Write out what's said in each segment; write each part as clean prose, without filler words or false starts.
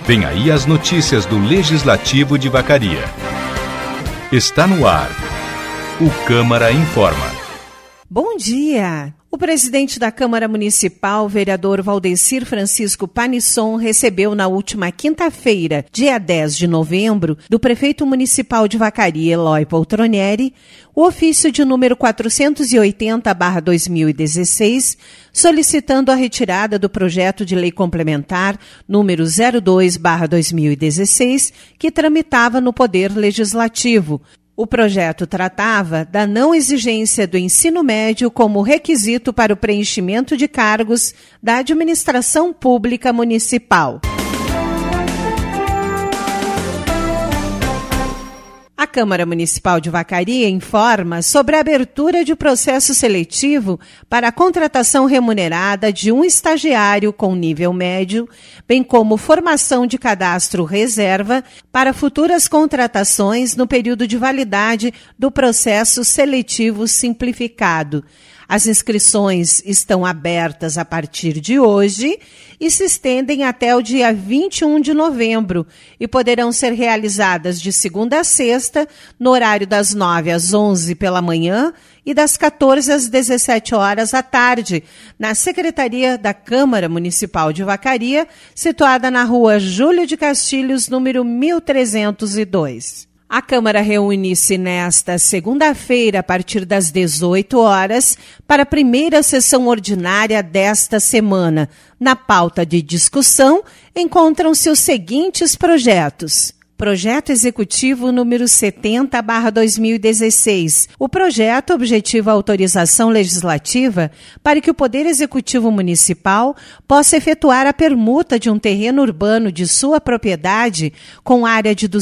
Vem aí as notícias do Legislativo de Vacaria. Está no ar. O Câmara Informa. Bom dia! O presidente da Câmara Municipal, vereador Valdecir Francisco Panisson, recebeu na última quinta-feira, dia 10 de novembro, do prefeito municipal de Vacaria, Eloy Poltronieri, o ofício de número 480/2016, solicitando a retirada do projeto de lei complementar número 02/2016, que tramitava no Poder Legislativo. O projeto tratava da não exigência do ensino médio como requisito para o preenchimento de cargos da administração pública municipal. A Câmara Municipal de Vacaria informa sobre a abertura de processo seletivo para a contratação remunerada de um estagiário com nível médio, bem como formação de cadastro reserva para futuras contratações no período de validade do processo seletivo simplificado. As inscrições estão abertas a partir de hoje e se estendem até o dia 21 de novembro e poderão ser realizadas de segunda a sexta, no horário das 9 às 11 pela manhã e das 14 às 17 horas à tarde, na Secretaria da Câmara Municipal de Vacaria, situada na Rua Júlio de Castilhos, número 1302. A Câmara reúne-se nesta segunda-feira, a partir das 18 horas, para a primeira sessão ordinária desta semana. Na pauta de discussão, encontram-se os seguintes projetos. Projeto Executivo número 70/2016. O projeto objetiva a autorização legislativa para que o Poder Executivo Municipal possa efetuar a permuta de um terreno urbano de sua propriedade com área de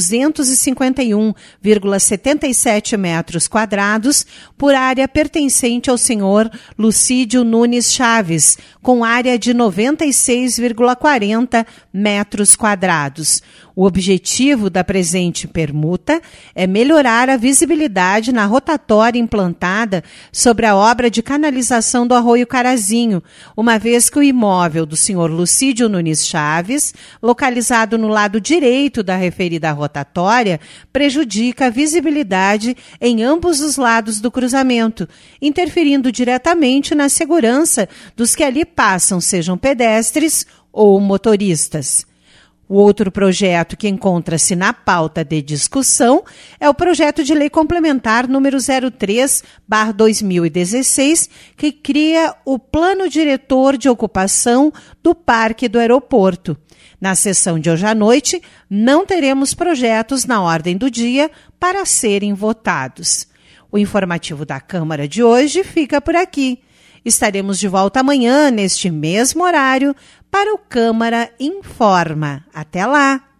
251,77 metros quadrados por área pertencente ao senhor Lucídio Nunes Chaves, com área de 96,40 metros quadrados. O objetivo da presente permuta é melhorar a visibilidade na rotatória implantada sobre a obra de canalização do Arroio Carazinho, uma vez que o imóvel do senhor Lucídio Nunes Chaves, localizado no lado direito da referida rotatória, prejudica a visibilidade em ambos os lados do cruzamento, interferindo diretamente na segurança dos que ali passam, sejam pedestres ou motoristas. O outro projeto que encontra-se na pauta de discussão é o projeto de lei complementar número 03/2016, que cria o Plano Diretor de Ocupação do Parque do Aeroporto. Na sessão de hoje à noite, não teremos projetos na ordem do dia para serem votados. O informativo da Câmara de hoje fica por aqui. Estaremos de volta amanhã, neste mesmo horário, para o Câmara Informa. Até lá!